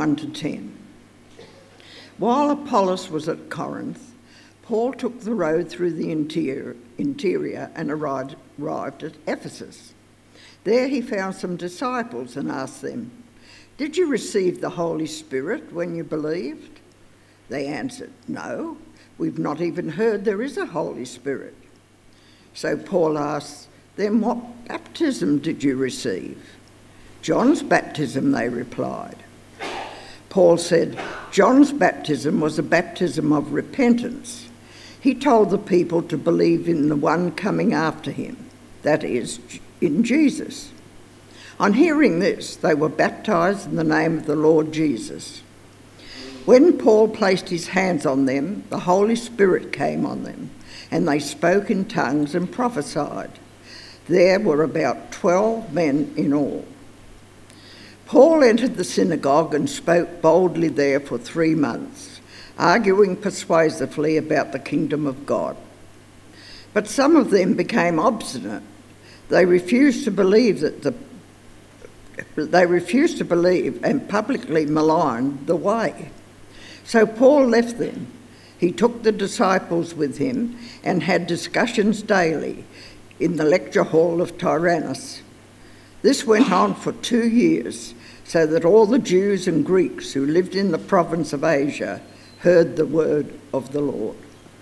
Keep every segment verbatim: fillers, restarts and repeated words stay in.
one to ten. While Apollos was at Corinth, Paul took the road through the interior, interior and arrived, arrived at Ephesus. There he found some disciples and asked them, "Did you receive the Holy Spirit when you believed?" They answered, "No, we've not even heard there is a Holy Spirit." So Paul asked, "Then what baptism did you receive?" "John's baptism," they replied. Paul said, "John's baptism was a baptism of repentance. He told the people to believe in the one coming after him, that is, in Jesus." On hearing this, they were baptized in the name of the Lord Jesus. When Paul placed his hands on them, the Holy Spirit came on them, and they spoke in tongues and prophesied. There were about twelve men in all. Paul entered the synagogue and spoke boldly there for three months, arguing persuasively about the kingdom of God. But some of them became obstinate. They refused to believe that the they refused to believe and publicly maligned the way. So Paul left them. He took the disciples with him and had discussions daily in the lecture hall of Tyrannus. This went on for two years, so that all the Jews and Greeks who lived in the province of Asia heard the word of the Lord.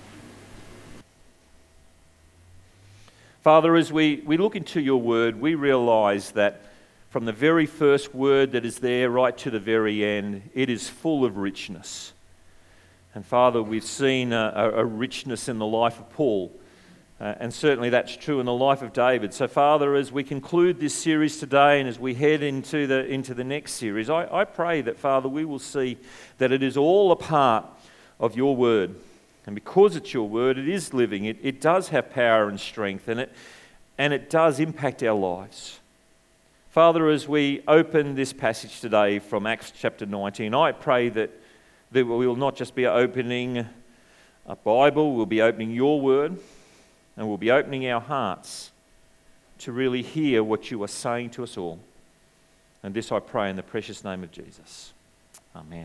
Father, as we, we look into your word, we realise that from the very first word that is there right to the very end, it is full of richness. And Father, we've seen a, a richness in the life of Paul. Uh, and certainly that's true in the life of David. So Father, as we conclude this series today and as we head into the into the next series, I, I pray that, Father, we will see that it is all a part of your word. And because it's your word, it is living. It, it does have power and strength, and it, and it does impact our lives. Father, as we open this passage today from Acts chapter nineteen, I pray that, that we will not just be opening a Bible, we'll be opening your word, and we'll be opening our hearts to really hear what you are saying to us all. And this I pray in the precious name of Jesus. Amen.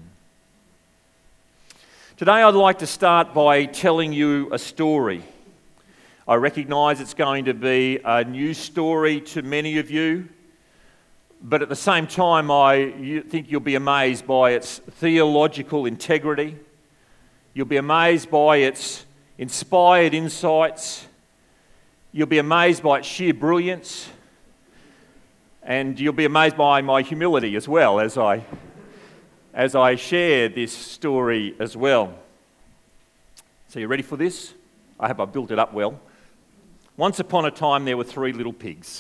Today I'd like to start by telling you a story. I recognise it's going to be a new story to many of you, but at the same time I think you'll be amazed by its theological integrity. You'll be amazed by its inspired insights. You'll be amazed by its sheer brilliance, and you'll be amazed by my humility as well as I as I share this story as well. So you ready for this? I hope I built it up well. Once upon a time there were three little pigs.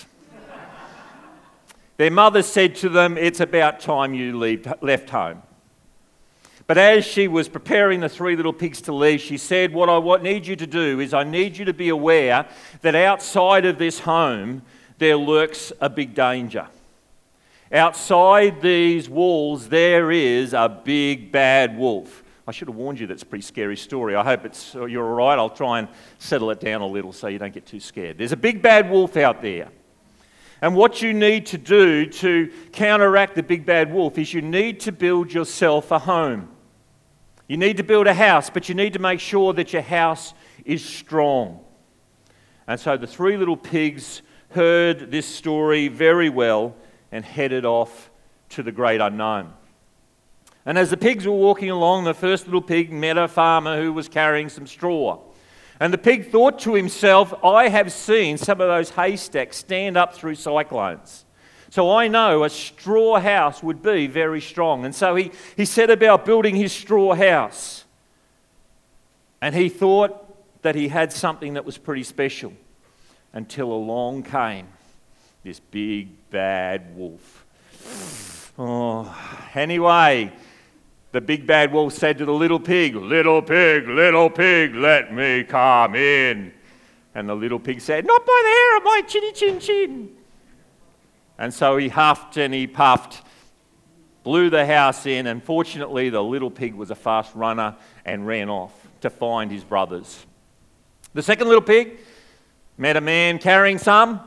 Their mother said to them, "It's about time you leave, left home." But as she was preparing the three little pigs to leave, she said, what I what need you to do is I need you to be aware that outside of this home, there lurks a big danger. Outside these walls, there is a big bad wolf. I should have warned you that's a pretty scary story. I hope it's you're all right. I'll try and settle it down a little so you don't get too scared. There's a big bad wolf out there. And what you need to do to counteract the big bad wolf is you need to build yourself a home. You need to build a house, but you need to make sure that your house is strong. And so the three little pigs heard this story very well and headed off to the great unknown. And as the pigs were walking along, the first little pig met a farmer who was carrying some straw. And the pig thought to himself, I have seen some of those haystacks stand up through cyclones. So I know a straw house would be very strong. And so he, he set about building his straw house. And he thought that he had something that was pretty special until along came this big bad wolf. Oh, anyway, the big bad wolf said to the little pig, "Little pig, little pig, let me come in." And the little pig said, "Not by the hair of my chinny chin chin." And so he huffed and he puffed, blew the house in, and fortunately the little pig was a fast runner and ran off to find his brothers. The second little pig met a man carrying some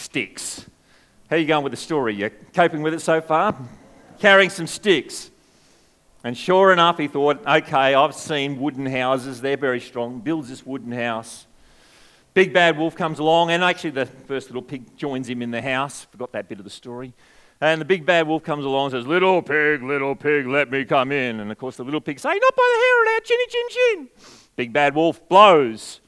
sticks. How are you going with the story? You coping with it so far? Carrying some sticks. And sure enough, he thought, okay, I've seen wooden houses, they're very strong, builds this wooden house. Big bad wolf comes along, and actually the first little pig joins him in the house. Forgot that bit of the story. And the big bad wolf comes along and says, little pig, little pig, let me come in. And of course the little pig say, not by the hair of our chinny chin chin. Big bad wolf blows.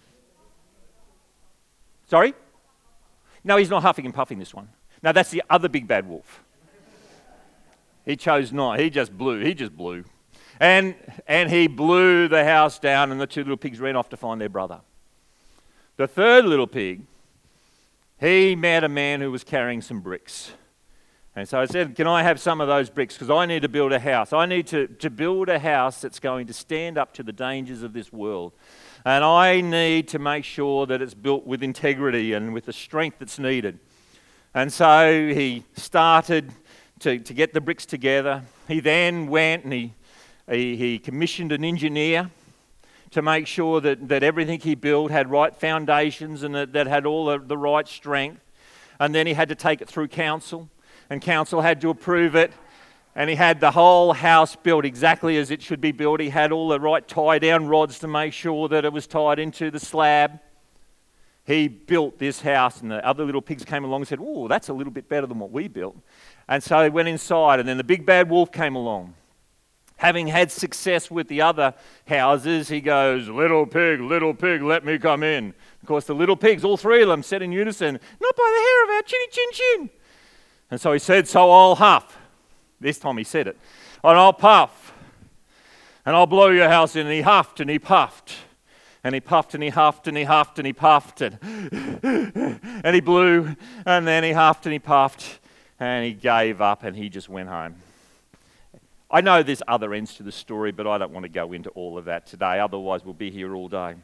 Sorry? No, he's not huffing and puffing this one. No, that's the other big bad wolf. He chose not. He just blew. He just blew. And, and he blew the house down, and the two little pigs ran off to find their brother. The third little pig, he met a man who was carrying some bricks. And so I said, can I have some of those bricks? Because I need to build a house. I need to, to build a house that's going to stand up to the dangers of this world. And I need to make sure that it's built with integrity and with the strength that's needed. And so he started to, to get the bricks together. He then went and he, he, he commissioned an engineer to make sure that, that everything he built had right foundations and that, that had all the, the right strength. And then he had to take it through council, and council had to approve it. And he had the whole house built exactly as it should be built. He had all the right tie-down rods to make sure that it was tied into the slab. He built this house, and the other little pigs came along and said, oh, that's a little bit better than what we built. And so he went inside, and then the big bad wolf came along. Having had success with the other houses, he goes, little pig, little pig, let me come in. Of course, the little pigs, all three of them, said in unison, not by the hair of our chinny chin chin. And so he said, so I'll huff. This time he said it. And I'll puff. And I'll blow your house in. And he huffed and he puffed. And he puffed and he huffed and he huffed and he puffed. And, and he blew. And then he huffed and he puffed. And he gave up and he just went home. I know there's other ends to the story, but I don't want to go into all of that today. Otherwise, we'll be here all day.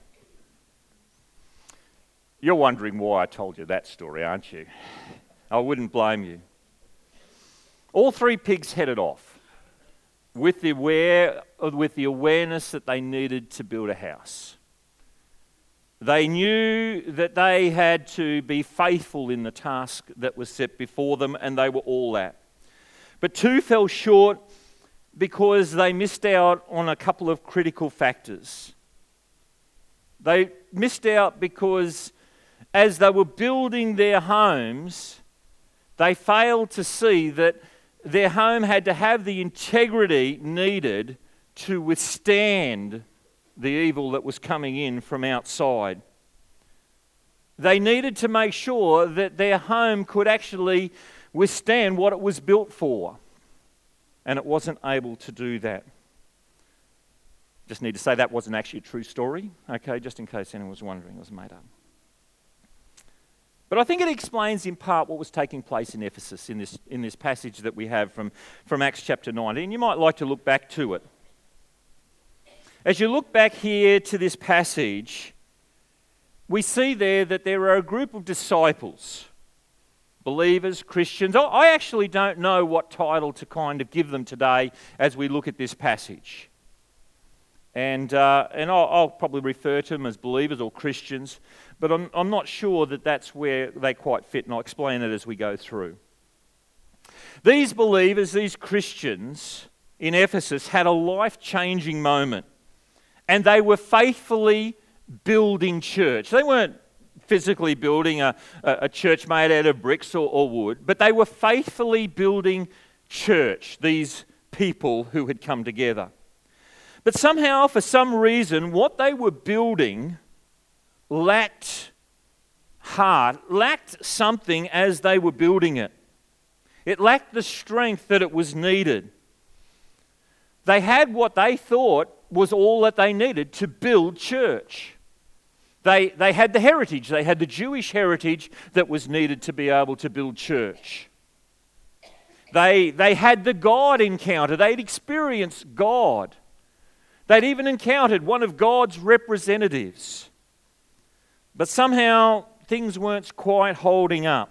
You're wondering why I told you that story, aren't you? I wouldn't blame you. All three pigs headed off with the, aware, with the awareness that they needed to build a house. They knew that they had to be faithful in the task that was set before them, and they were all that. But two fell short because they missed out on a couple of critical factors. They missed out because as they were building their homes, they failed to see that their home had to have the integrity needed to withstand the evil that was coming in from outside. They needed to make sure that their home could actually withstand what it was built for. And it wasn't able to do that. Just need to say that wasn't actually a true story, okay, just in case anyone was wondering, it was made up. But I think it explains in part what was taking place in Ephesus in this, in this passage that we have from, from Acts chapter nineteen. You might like to look back to it. As you look back here to this passage, we see there that there are a group of disciples, believers, Christians. I actually don't know what title to kind of give them today as we look at this passage. And, uh, and I'll, I'll probably refer to them as believers or Christians, but I'm, I'm not sure that that's where they quite fit, and I'll explain it as we go through. These believers, these Christians in Ephesus had a life-changing moment, and they were faithfully building church. They weren't physically building a, a church made out of bricks or, or wood, but they were faithfully building church, these people who had come together. But somehow, for some reason, what they were building lacked heart, lacked something as they were building it. It lacked the strength that it was needed. They had what they thought was all that they needed to build church. They, they had the heritage, they had the Jewish heritage that was needed to be able to build church. They, they had the God encounter, they'd experienced God. They'd even encountered one of God's representatives. But somehow things weren't quite holding up.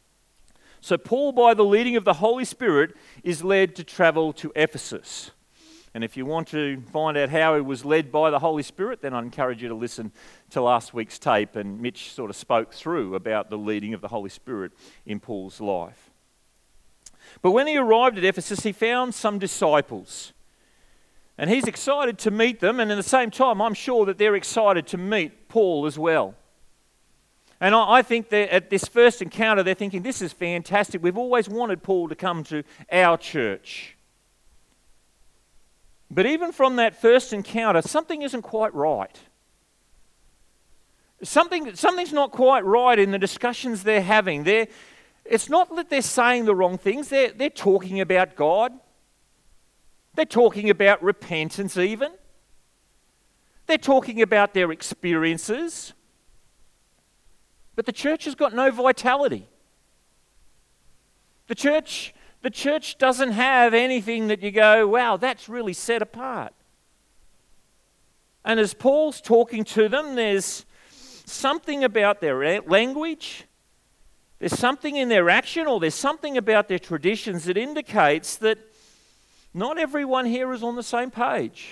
So Paul, by the leading of the Holy Spirit, is led to travel to Ephesus. And if you want to find out how he was led by the Holy Spirit, then I encourage you to listen to last week's tape. And Mitch sort of spoke through about the leading of the Holy Spirit in Paul's life. But when he arrived at Ephesus, he found some disciples. And he's excited to meet them, and at the same time, I'm sure that they're excited to meet Paul as well. And I think that at this first encounter, they're thinking, this is fantastic. We've always wanted Paul to come to our church. But even from that first encounter, something isn't quite right. Something, something's not quite right in the discussions they're having. They're, it's not that they're saying the wrong things. They're, they're talking about God. They're talking about repentance even. They're talking about their experiences. But the church has got no vitality. The church, the church doesn't have anything that you go, wow, that's really set apart. And as Paul's talking to them, there's something about their language, there's something in their action, or there's something about their traditions that indicates that not everyone here is on the same page.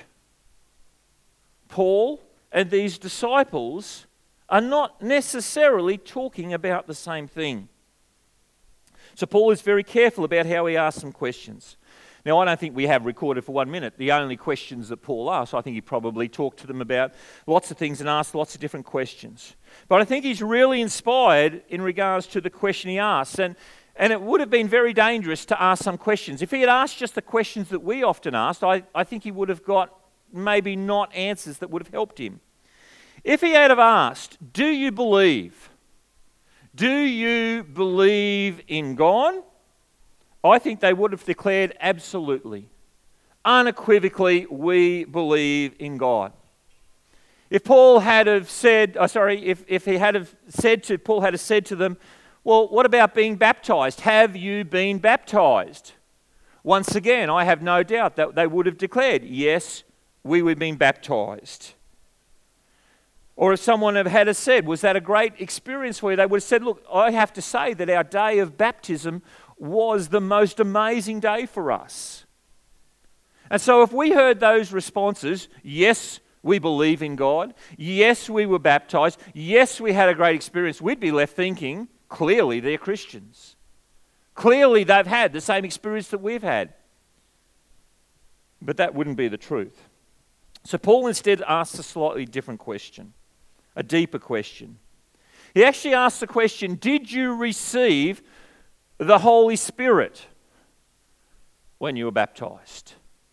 Paul and these disciples are not necessarily talking about the same thing. So Paul is very careful about how he asks them questions. Now, I don't think we have recorded for one minute the only questions that Paul asked. I think he probably talked to them about lots of things and asked lots of different questions. But I think he's really inspired in regards to the question he asked. And, and it would have been very dangerous to ask some questions. If he had asked just the questions that we often asked, I, I think he would have got maybe not answers that would have helped him. If he had have asked, do you believe? Do you believe in God? I think they would have declared absolutely, unequivocally, we believe in God. If Paul had have said, oh, sorry, if, if he had have said to, Paul had have said to them, well, what about being baptized? Have you been baptized? Once again, I have no doubt that they would have declared, yes, we were being baptized. Or if someone had said, was that a great experience for you? They would have said, look, I have to say that our day of baptism was the most amazing day for us. And so if we heard those responses, yes, we believe in God, yes, we were baptized, yes, we had a great experience, we'd be left thinking, clearly they're Christians. Clearly they've had the same experience that we've had. But that wouldn't be the truth. So Paul instead asks a slightly different question, a deeper question. He actually asks the question, did you receive the Holy Spirit when you were baptized?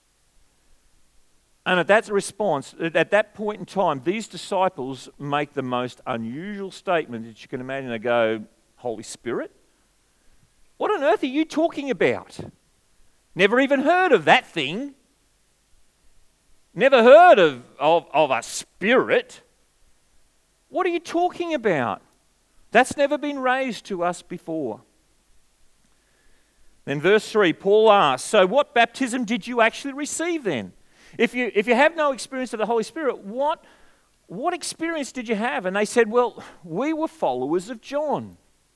And at that response, at that point in time, these disciples make the most unusual statement that you can imagine. They go, Holy Spirit? What on earth are you talking about? Never even heard of that thing. Never heard of, of, of a spirit. What are you talking about? That's never been raised to us before. Then verse three, Paul asks, so what baptism did you actually receive then? If you if you have no experience of the Holy Spirit, what, what experience did you have? And they said, well, we were followers of John.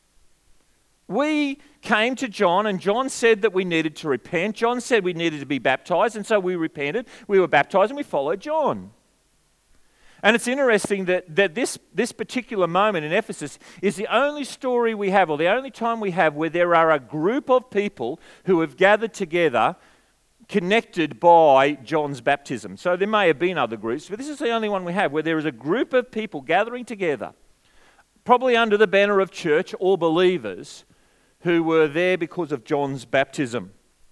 We came to John, and John said that we needed to repent. John said we needed to be baptized, and so we repented. We were baptized, and we followed John. And it's interesting that, that this, this particular moment in Ephesus is the only story we have, or the only time we have, where there are a group of people who have gathered together connected by John's baptism. So there may have been other groups, but this is the only one we have where there is a group of people gathering together, probably under the banner of church or believers, who were there because of John's baptism.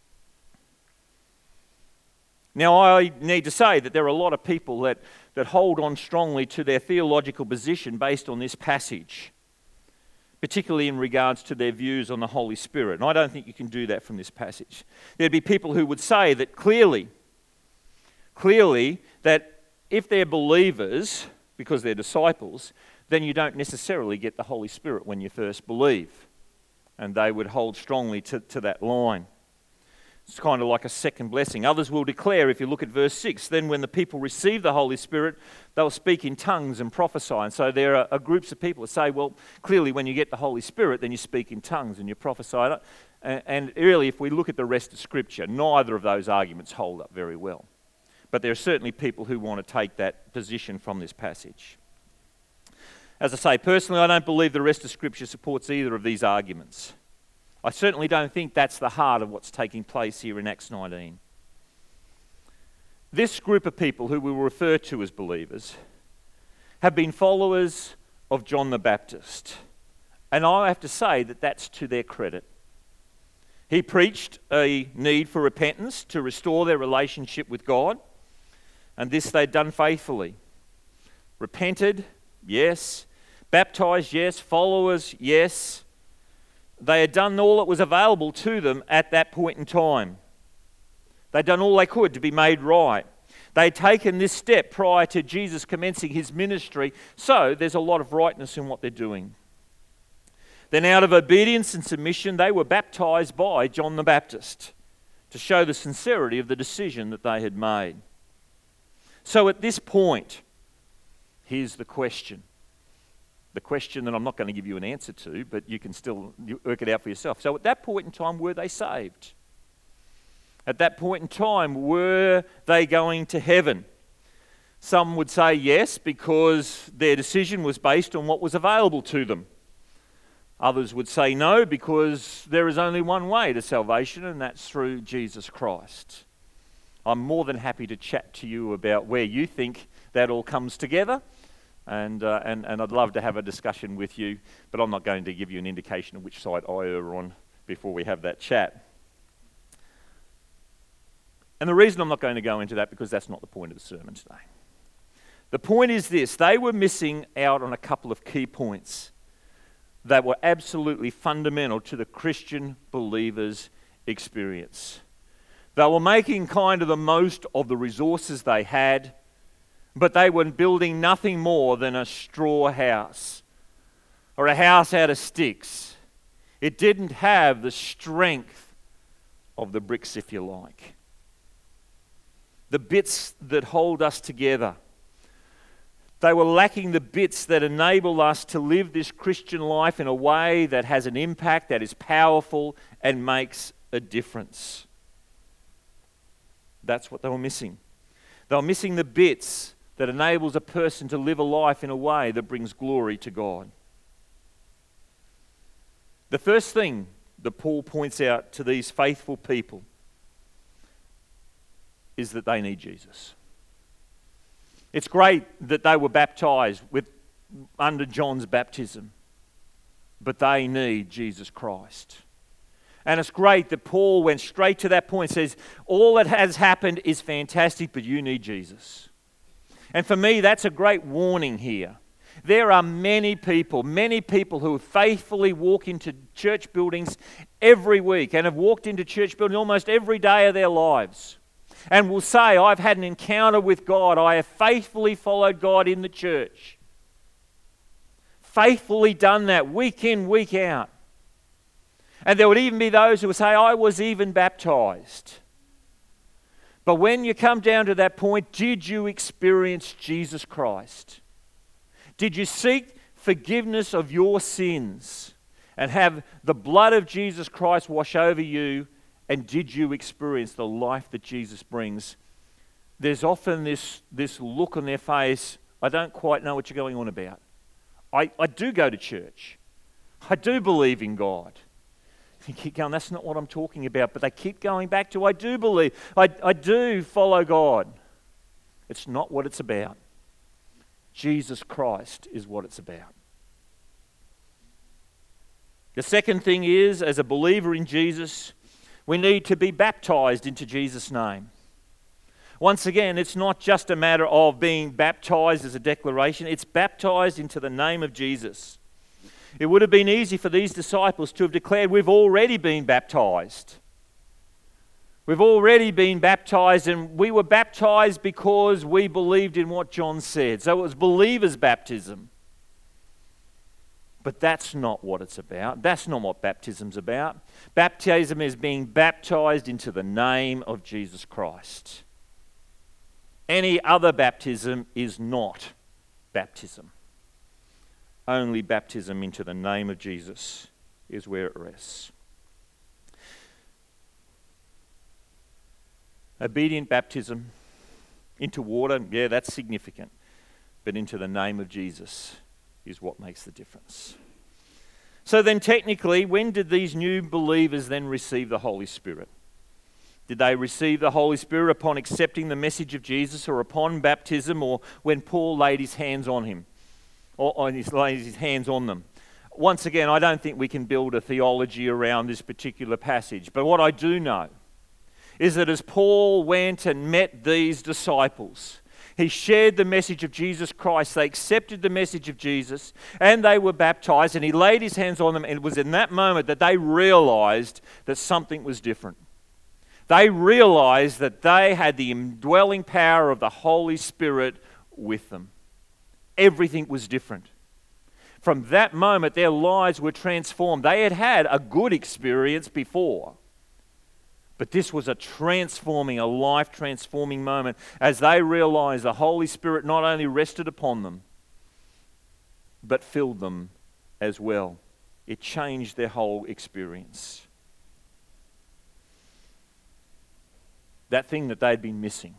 Now, I need to say that there are a lot of people that, that hold on strongly to their theological position based on this passage, particularly in regards to their views on the Holy Spirit. And I don't think you can do that from this passage. There'd be people who would say that clearly, clearly, that if they're believers, because they're disciples, then you don't necessarily get the Holy Spirit when you first believe. And they would hold strongly to, to that line. It's kind of like a second blessing. Others will declare, if you look at verse six, then when the people receive the Holy Spirit, they'll speak in tongues and prophesy. And so there are, are groups of people that say, well, clearly when you get the Holy Spirit, then you speak in tongues and you prophesy. And, and really, if we look at the rest of Scripture, neither of those arguments hold up very well. But there are certainly people who want to take that position from this passage. As I say, personally, I don't believe the rest of Scripture supports either of these arguments. I certainly don't think that's the heart of what's taking place here in Acts nineteen. This group of people, who we will refer to as believers, have been followers of John the Baptist. And I have to say that that's to their credit. He preached a need for repentance to restore their relationship with God, and this they'd done faithfully. Repented, yes. Baptized, yes. Followers, yes. They had done all that was available to them at that point in time. They'd done all they could to be made right. They'd taken this step prior to Jesus commencing his ministry, so there's a lot of rightness in what they're doing. Then out of obedience and submission, they were baptized by John the Baptist to show the sincerity of the decision that they had made. So at this point, here's the question. The question that I'm not going to give you an answer to, but you can still work it out for yourself. So at that point in time, were they saved? At that point in time, were they going to heaven? Some would say yes, because their decision was based on what was available to them. Others would say no, because there is only one way to salvation, and that's through Jesus Christ. I'm more than happy to chat to you about where you think that all comes together, and, uh, and, and I'd love to have a discussion with you, but I'm not going to give you an indication of which side I err on before we have that chat. And the reason I'm not going to go into that, because that's not the point of the sermon today. The point is this: they were missing out on a couple of key points that were absolutely fundamental to the Christian believer's experience. They were making kind of the most of the resources they had, but they were building nothing more than a straw house or a house out of sticks. It didn't have the strength of the bricks, if you like. The bits that hold us together. They were lacking the bits that enable us to live this Christian life in a way that has an impact, that is powerful, and makes a difference. That's what they were missing. They were missing the bits that enables a person to live a life in a way that brings glory to God. The first thing that Paul points out to these faithful people is that they need Jesus. It's great that they were baptized with, under John's baptism, but they need Jesus Christ. And it's great that Paul went straight to that point and says, all that has happened is fantastic, but you need Jesus. And for me, that's a great warning here. There are many people, many people who faithfully walk into church buildings every week and have walked into church buildings almost every day of their lives, and will say, I've had an encounter with God. I have faithfully followed God in the church. Faithfully done that week in, week out. And there would even be those who would say, I was even baptized. But when you come down to that point, did you experience Jesus Christ? Did you seek forgiveness of your sins and have the blood of Jesus Christ wash over you? And did you experience the life that Jesus brings? There's often this, this look on their face, I don't quite know what you're going on about. I, I do go to church. I do believe in God. You keep going, that's not what I'm talking about. But they keep going back to, I do believe. I, I do follow God. It's not what it's about. Jesus Christ is what it's about. The second thing is, as a believer in Jesus, we need to be baptized into Jesus' name. Once again, it's not just a matter of being baptized as a declaration. It's baptized into the name of Jesus. It would have been easy for these disciples to have declared, we've already been baptized. We've already been baptized, and we were baptized because we believed in what John said. So it was believers' baptism. But that's not what it's about. That's not what baptism's about. Baptism is being baptized into the name of Jesus Christ. Any other baptism is not baptism. Only baptism into the name of Jesus is where it rests. Obedient baptism into water, yeah, that's significant. But into the name of Jesus is what makes the difference. So then technically, when did these new believers then receive the Holy Spirit? Did they receive the Holy Spirit upon accepting the message of Jesus, or upon baptism, or when Paul laid his hands on him, or on his, laid his hands on them? Once again, I don't think we can build a theology around this particular passage, but what I do know is that as Paul went and met these disciples, he shared the message of Jesus Christ. They accepted the message of Jesus and they were baptized, and he laid his hands on them, and it was in that moment that they realized that something was different. They realized that they had the indwelling power of the Holy Spirit with them. Everything was different. From that moment, their lives were transformed. They had had a good experience before, but this was a transforming, a life-transforming moment as they realized the Holy Spirit not only rested upon them, but filled them as well. It changed their whole experience. That thing that they'd been missing,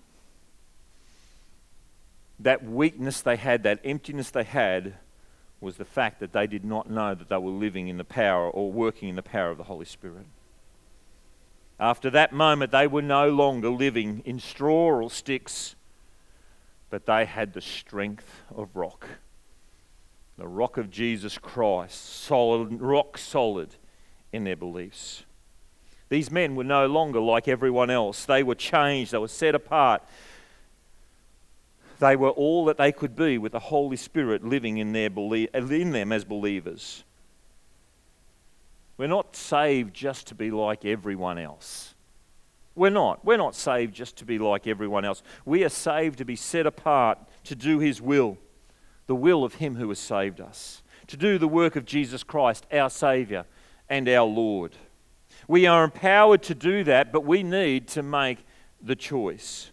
that weakness they had, that emptiness they had, was the fact that they did not know that they were living in the power or working in the power of the Holy Spirit. After that moment, they were no longer living in straw or sticks, but they had the strength of rock. The rock of Jesus Christ, solid, rock solid in their beliefs. These men were no longer like everyone else. They were changed. They were set apart. They were all that they could be with the Holy Spirit living in, their belie- in them as believers. We're not saved just to be like everyone else. We're not. We're not saved just to be like everyone else. We are saved to be set apart to do His will, the will of Him who has saved us, to do the work of Jesus Christ, our Saviour and our Lord. We are empowered to do that, but we need to make the choice.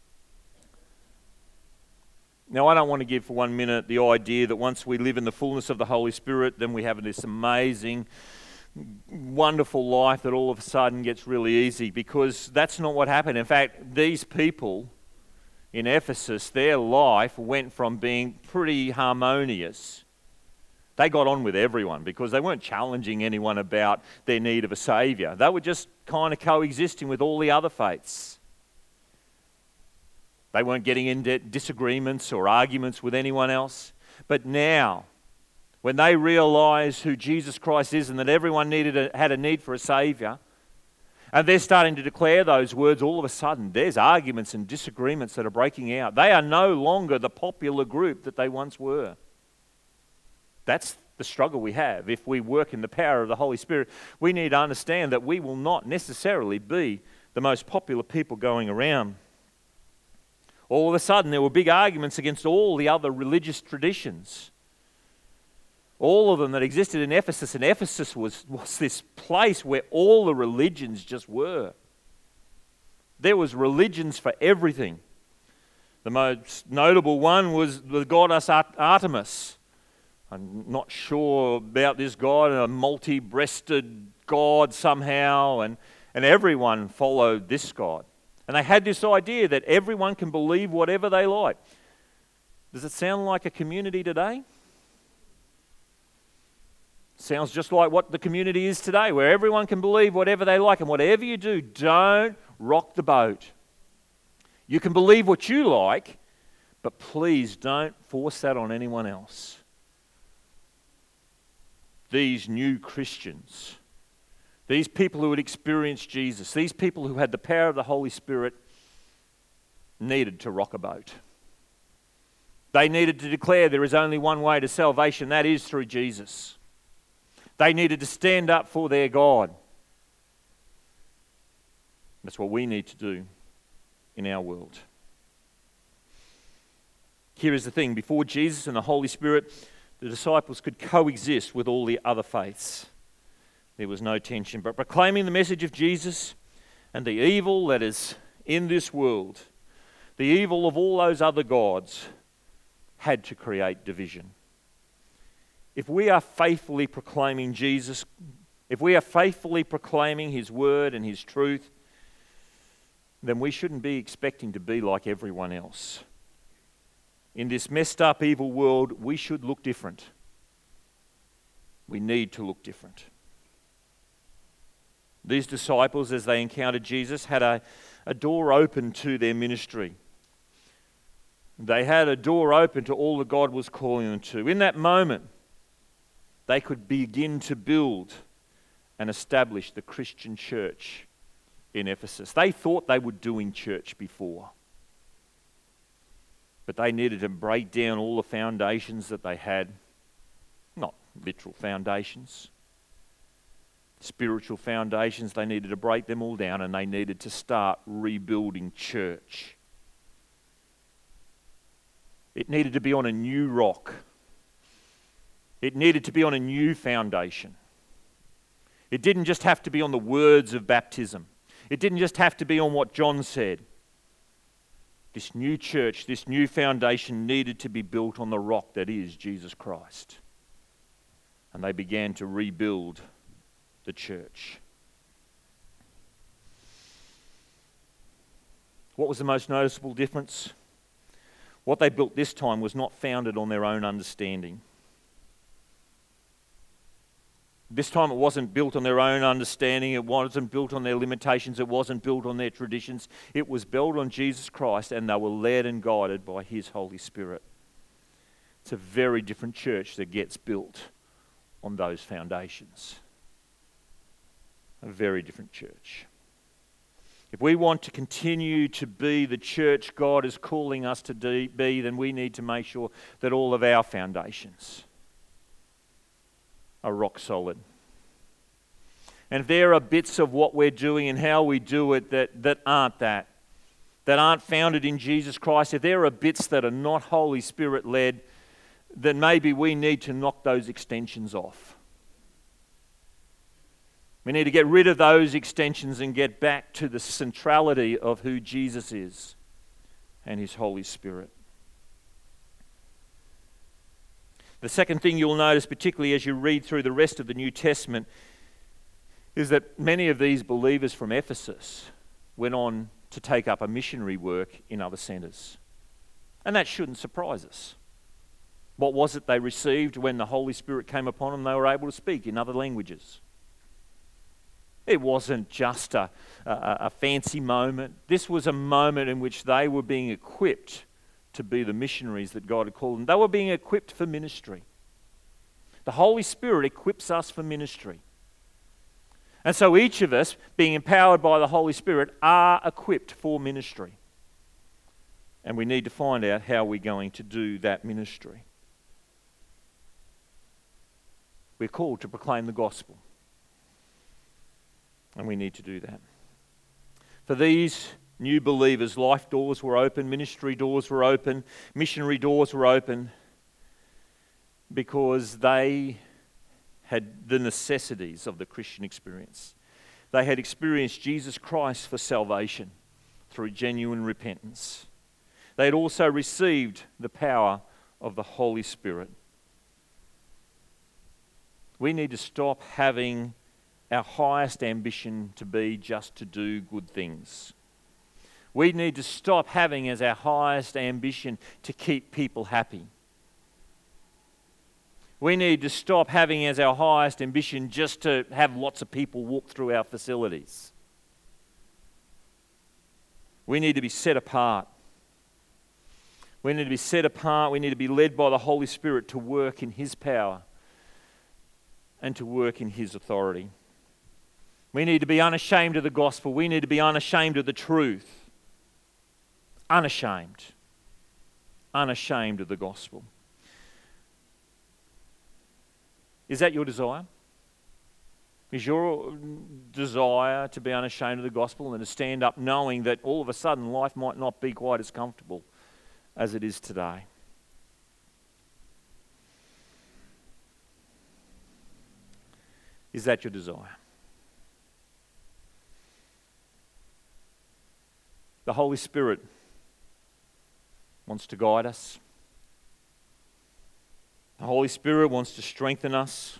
Now, I don't want to give for one minute the idea that once we live in the fullness of the Holy Spirit, then we have this amazing, wonderful life that all of a sudden gets really easy, because that's not what happened. In fact, these people in Ephesus, their life went from being pretty harmonious. They got on with everyone because they weren't challenging anyone about their need of a saviour. They were just kind of coexisting with all the other faiths. They weren't getting into disagreements or arguments with anyone else. But now, when they realise who Jesus Christ is and that everyone needed a, had a need for a saviour, and they're starting to declare those words, all of a sudden there's arguments and disagreements that are breaking out. They are no longer the popular group that they once were. That's the struggle we have. If we work in the power of the Holy Spirit, we need to understand that we will not necessarily be the most popular people going around. All of a sudden, there were big arguments against all the other religious traditions. All of them that existed in Ephesus. And Ephesus was, was this place where all the religions just were. There was religions for everything. The most notable one was the goddess Artemis. I'm not sure about this god, a multi-breasted god somehow, and, and everyone followed this god. And they had this idea that everyone can believe whatever they like. Does it sound like a community today? Sounds just like what the community is today, where everyone can believe whatever they like, and whatever you do, don't rock the boat. You can believe what you like, but please don't force that on anyone else. These new Christians, these people who had experienced Jesus, these people who had the power of the Holy Spirit, needed to rock a boat. They needed to declare there is only one way to salvation, that is through Jesus. They needed to stand up for their God. That's what we need to do in our world. Here is the thing, before Jesus and the Holy Spirit, the disciples could coexist with all the other faiths. There was no tension. But proclaiming the message of Jesus and the evil that is in this world, the evil of all those other gods, had to create division. If we are faithfully proclaiming Jesus, if we are faithfully proclaiming His word and His truth, then we shouldn't be expecting to be like everyone else. In this messed up, evil world, we should look different. We need to look different. These disciples, as they encountered Jesus, had a, a door open to their ministry. They had a door open to all that God was calling them to. In that moment, they could begin to build and establish the Christian church in Ephesus. They thought they were doing church before, but they needed to break down all the foundations that they had. Not literal foundations, spiritual foundations. They needed to break them all down, and they needed to start rebuilding church. It needed to be on a new rock. It needed to be on a new foundation. It didn't just have to be on the words of baptism. It didn't just have to be on what John said. This new church, this new foundation needed to be built on the rock that is Jesus Christ. And they began to rebuild the church. What was the most noticeable difference? What they built this time was not founded on their own understanding. This time it wasn't built on their own understanding, it wasn't built on their limitations, it wasn't built on their traditions. It was built on Jesus Christ, and they were led and guided by His Holy Spirit. It's a very different church that gets built on those foundations. A very different church. If we want to continue to be the church God is calling us to be, then we need to make sure that all of our foundations are rock solid. And if there are bits of what we're doing and how we do it that, that aren't that, that aren't founded in Jesus Christ, if there are bits that are not Holy Spirit led, then maybe we need to knock those extensions off. We need to get rid of those extensions and get back to the centrality of who Jesus is and His Holy Spirit. The second thing you'll notice, particularly as you read through the rest of the New Testament, is that many of these believers from Ephesus went on to take up a missionary work in other centres. And that shouldn't surprise us. What was it they received when the Holy Spirit came upon them? They were able to speak in other languages. It wasn't just a, a, a fancy moment. This was a moment in which they were being equipped to be the missionaries that God had called them. They were being equipped for ministry. The Holy Spirit equips us for ministry. And so each of us, being empowered by the Holy Spirit, are equipped for ministry. And we need to find out how we're going to do that ministry. We're called to proclaim the gospel. And we need to do that. For these new believers, life doors were open, ministry doors were open, missionary doors were open, because they had the necessities of the Christian experience. They had experienced Jesus Christ for salvation through genuine repentance. They had also received the power of the Holy Spirit. We need to stop having our highest ambition to be just to do good things. We need to stop having as our highest ambition to keep people happy. We need to stop having as our highest ambition just to have lots of people walk through our facilities. We need to be set apart. We need to be set apart. We need to be led by the Holy Spirit to work in His power and to work in His authority. We need to be unashamed of the gospel. We need to be unashamed of the truth. Unashamed. Unashamed of the gospel. Is that your desire? Is your desire to be unashamed of the gospel and to stand up knowing that all of a sudden life might not be quite as comfortable as it is today? Is that your desire? The Holy Spirit wants to guide us. The Holy Spirit wants to strengthen us.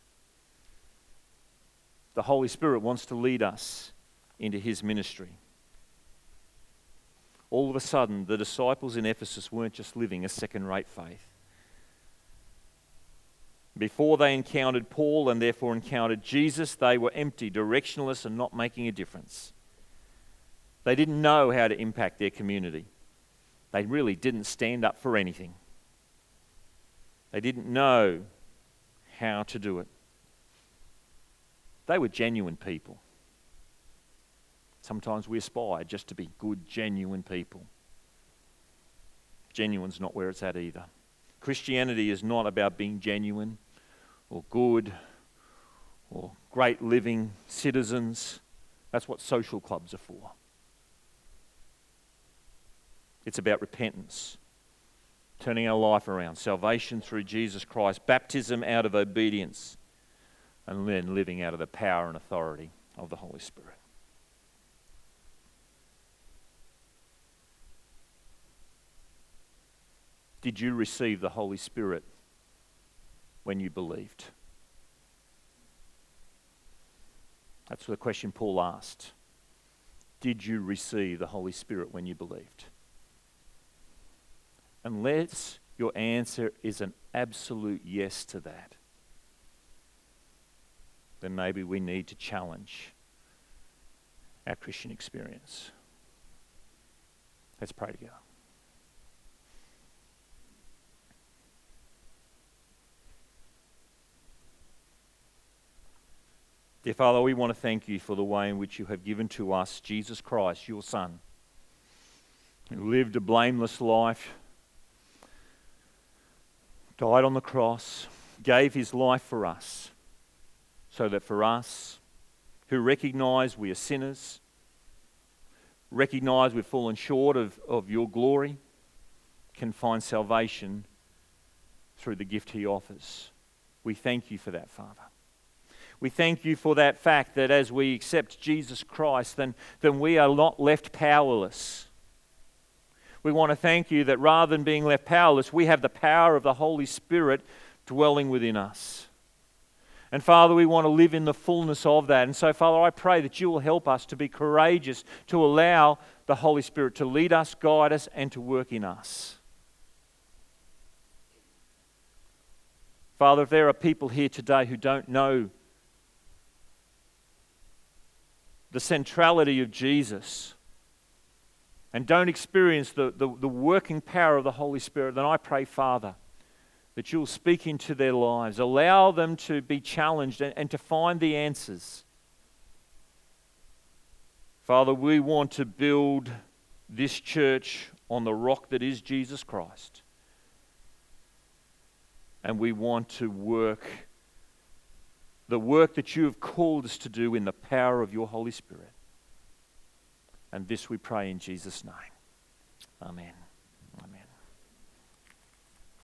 The Holy Spirit wants to lead us into His ministry. All of a sudden, the disciples in Ephesus weren't just living a second-rate faith. Before they encountered Paul and therefore encountered Jesus, they were empty, directionless, and not making a difference. They didn't know how to impact their community. They really didn't stand up for anything. They didn't know how to do it. They were genuine people. Sometimes we aspire just to be good, genuine people. Genuine's not where it's at either. Christianity is not about being genuine or good or great living citizens. That's what social clubs are for. It's about repentance, turning our life around, salvation through Jesus Christ, baptism out of obedience, and then living out of the power and authority of the Holy Spirit. Did you receive the Holy Spirit when you believed? That's the question Paul asked. Did you receive the Holy Spirit when you believed? Unless your answer is an absolute yes to that, then maybe we need to challenge our Christian experience. Let's pray together. Dear Father, we want to thank you for the way in which you have given to us Jesus Christ, your Son, who lived a blameless life, died on the cross, gave his life for us, so that for us, who recognise we are sinners, recognise we've fallen short of, of your glory, can find salvation through the gift he offers. We thank you for that, Father. We thank you for that fact that as we accept Jesus Christ, then, then we are not left powerless. We want to thank you that rather than being left powerless, we have the power of the Holy Spirit dwelling within us. And Father, we want to live in the fullness of that. And so, Father, I pray that you will help us to be courageous, to allow the Holy Spirit to lead us, guide us, and to work in us. Father, if there are people here today who don't know the centrality of Jesus and don't experience the, the, the working power of the Holy Spirit, then I pray, Father, that you'll speak into their lives. Allow them to be challenged and, and to find the answers. Father, we want to build this church on the rock that is Jesus Christ. And we want to work the work that you have called us to do in the power of your Holy Spirit. And this we pray in Jesus' name. Amen.